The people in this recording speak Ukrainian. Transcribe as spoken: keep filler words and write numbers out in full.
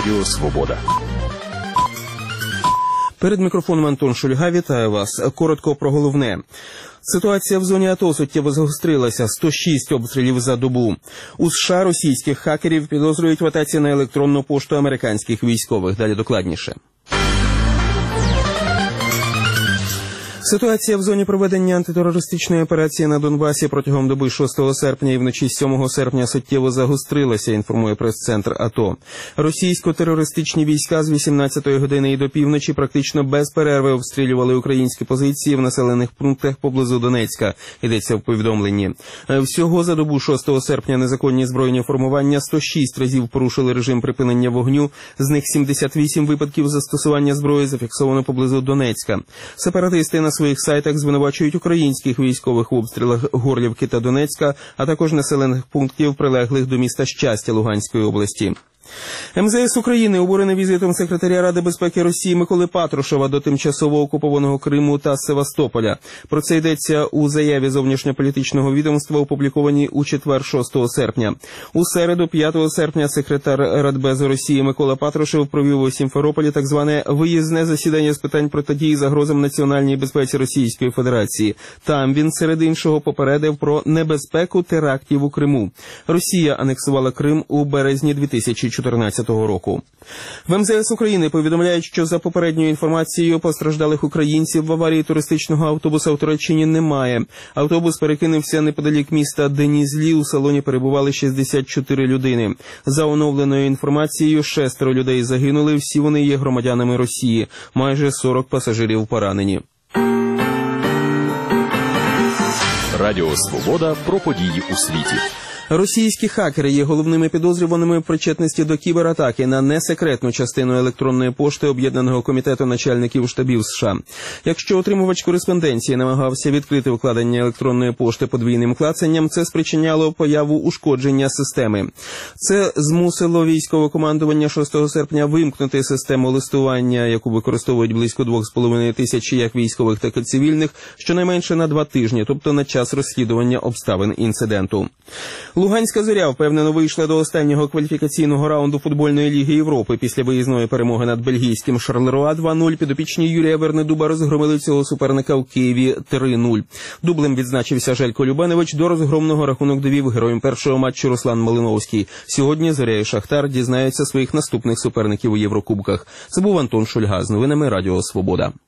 Радіо Свобода. Перед мікрофоном Антон Шульга, вітаю вас. Коротко про головне. Ситуація в зоні АТО суттєво загострилася. сто шість обстрілів за добу. У США російських хакерів підозрюють в атаці на електронну пошту американських військових. Далі докладніше. Ситуація в зоні проведення антитерористичної операції на Донбасі протягом доби шостого серпня і вночі сьомого серпня суттєво загострилася, інформує прес-центр АТО. Російсько-терористичні війська з вісімнадцятої години і до півночі практично без перерви обстрілювали українські позиції в населених пунктах поблизу Донецька, йдеться в повідомленні. Всього за добу шостого серпня незаконні збройні формування сто шість разів порушили режим припинення вогню, з них сімдесят вісім випадків застосування зброї зафіксовано поблизу Донецька. Сепаратисти на своїх сайтах звинувачують українських військових в обстрілах Горлівки та Донецька, а також населених пунктів, прилеглих до міста Щастя Луганської області. ем зе ес України обурене візитом секретаря Ради безпеки Росії Миколи Патрушева до тимчасово окупованого Криму та Севастополя. Про це йдеться у заяві зовнішньополітичного відомства, опублікованій у четвер шостого серпня. У середу п'ятого серпня секретар Радбезу Росії Микола Патрушев провів у Сімферополі так зване виїзне засідання з питань протидії загрозам національній безпеці Російської Федерації. Там він, серед іншого, попередив про небезпеку терактів у Криму. Росія анексувала Крим у березні дві тисячі чотирнадцятого року. В ем зе ес України повідомляють, що за попередньою інформацією постраждалих українців в аварії туристичного автобуса у Туреччині немає. Автобус перекинувся неподалік міста Денізлі, у салоні перебували шістдесят чотири людини. За оновленою інформацією, шестеро людей загинули, всі вони є громадянами Росії. Майже сорок пасажирів поранені. Радіо Свобода про події у світі. Російські хакери є головними підозрюваними в причетності до кібератаки на несекретну частину електронної пошти Об'єднаного комітету начальників штабів США. Якщо отримувач кореспонденції намагався відкрити вкладення електронної пошти подвійним клацанням, це спричиняло появу ушкодження системи. Це змусило військове командування шостого серпня вимкнути систему листування, яку використовують близько двох з половиною тисяч як військових, так і цивільних, щонайменше на два тижні, тобто на час розслідування обставин інциденту. Луганська «Зоря» впевнено вийшла до останнього кваліфікаційного раунду футбольної ліги Європи. Після виїзної перемоги над бельгійським Шарлеруа два нуль підопічні Юрія Вернедуба розгромили цього суперника в Києві три нуль. Дублем відзначився Желько Любенович, до розгромного рахунок довів героєм першого матчу Руслан Малиновський. Сьогодні «Зоря» і «Шахтар» дізнаються своїх наступних суперників у Єврокубках. Це був Антон Шульга з новинами Радіо Свобода.